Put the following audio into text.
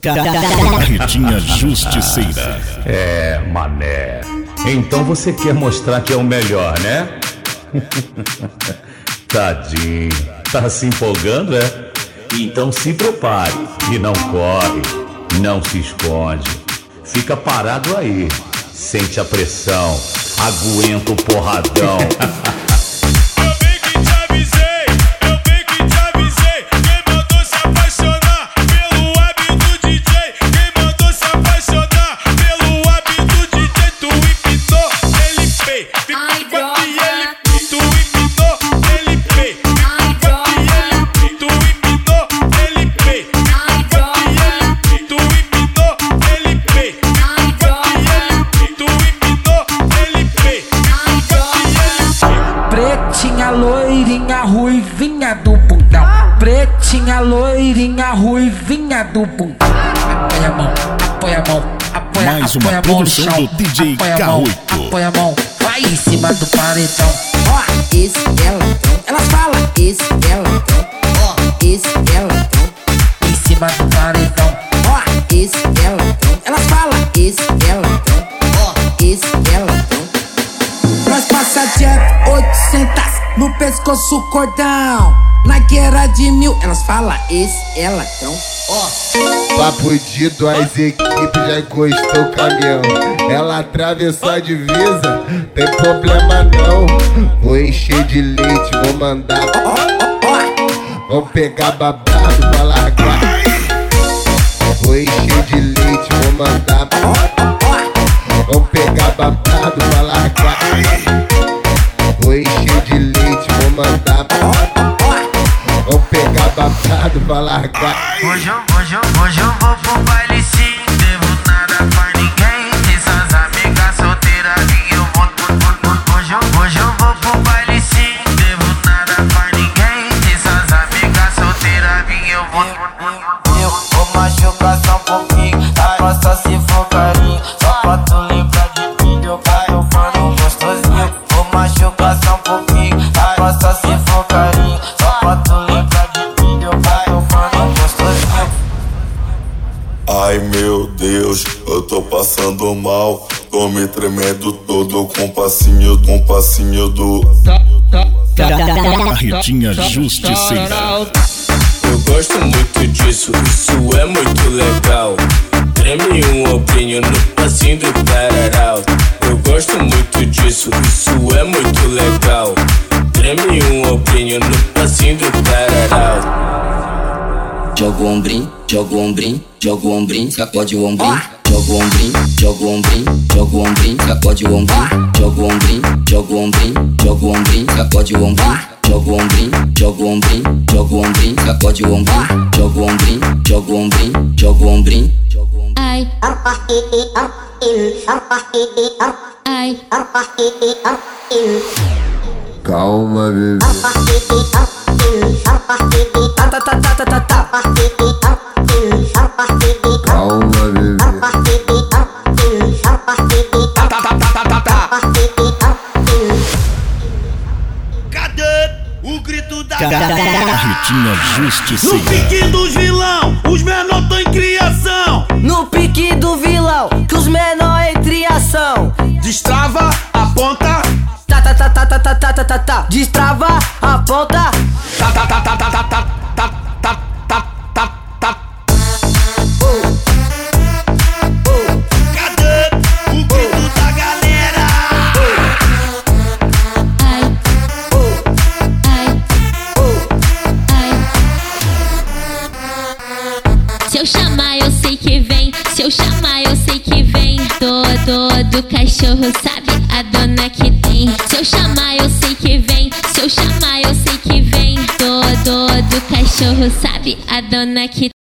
Carretinha Justiceira. É, mané. Então você quer mostrar que é o melhor, né? Tadinho. Tá se empolgando, é? Então se prepare. E não corre. Não se esconde. Fica parado aí. Sente a pressão. Aguenta o porradão. Pretinha, loirinha, ruivinha do bundão. Pretinha, loirinha, ruivinha do bundão. Apoia a mão, apoia a mão, apoia, Mais apoia uma a mão no produção chão. do DJ Apoia a mão, K8. apoia a mão, vai em cima do paredão. Ó, esse elatão, elas falam esse elatão. Ó, esse elatão, Em cima do paredão. ó, esse elatão, elas falam esse elatão. Ó, esse elatão. Nós passa Jeff 800 no pescoço cordão. Nike era de 1000, elas falam esse elatão. Ó, Papo de duas equipes já encostou o caminhão. Ela atravessou a divisa, tem problema não. Vou encher de leite, vou mandar. Vou pegar babado pra largar. Vou encher de leite, vou mandar. Vou pegar babado pra largar. Vou encher de leite, vou mandar. Vou pegar babado pra largar. Hoje eu vou pro baile sim. Devo nada pra ninguém. Essas amigas solteiras e eu vou. Hoje eu vou pro baile sim. Devo nada pra ninguém. Essas amigas solteiras e eu vou. Eu vou machucar só um pouquinho. A nossa se for carinho. Só pra tu lembrar de mim. Eu caio mano gostosinho. Vou machucar só um pouquinho. A nossa se for carinho. Só pra tu lembrar de mim. Eu caio mano gostosinho. Ai meu Deus, eu tô passando mal. Tô me tremendo todo com passinho do. Carretinha Justiceira. Eu gosto muito disso, isso é muito legal. Treme um ombrinho no passinho do tararau. Eu gosto muito disso, isso é muito legal. Treme um ombrinho no passinho do tararau. Joga o ombrinho, joga o ombrinho, joga o ombrinho, sacode o ombrinho. Joga o ombrinho, joga o ombrinho, joga o ombrinho, sacode o ombrinho. Joga o ombrinho, joga o ombrinho, joga o ombrinho, sacode o ombrinho. Joga o ombrinho, joga o ombrinho, joga o ombrinho, sacode o ombrinho. Joga o ombrinho, joga o ombrinho, joga o ombrinho. Ai, ai, Calma, bebê. Calma, bebê. Cadê o grito da Carretinha No Justiceira. pique dos vilão, os menor tão em criação. no pique do vilão, que os menor entre ação. Destrava, aponta, Tá, tá, tá, tá, tá, tá, tá, tá, tá, tá. Destrava, aponta. tá, tá, tá, tá, tá, tá, tá, tá, tá, tá, tá, tá. Cadê o grito da galera? ai, ai, ai. Se eu chamar, eu sei que vem. Se eu chamar, eu sei que vem. Do cachorro, sabe a dona que tem. Se eu chamar, eu sei que vem. Se eu chamar, eu sei que vem. Do cachorro, sabe a dona que